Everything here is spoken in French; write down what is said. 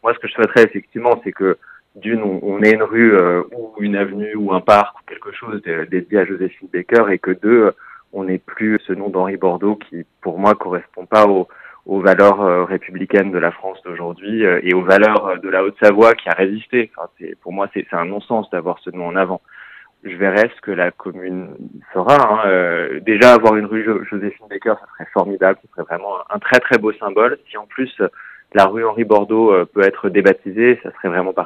Moi, ce que je souhaiterais effectivement, c'est que d'une, on ait une rue ou une avenue ou un parc ou quelque chose dédié à Joséphine Baker, et que deux, on n'ait plus ce nom d'Henri Bordeaux qui, pour moi, correspond pas aux valeurs républicaines de la France d'aujourd'hui et aux valeurs de la Haute-Savoie qui a résisté. Enfin, pour moi, c'est un non-sens d'avoir ce nom en avant. Je verrai ce que la commune fera. Hein. Déjà, avoir une rue Joséphine Baker, ça serait formidable. Ce serait vraiment un très très beau symbole. Si en plus la rue Henri Bordeaux peut être débaptisée, ça serait vraiment parfait.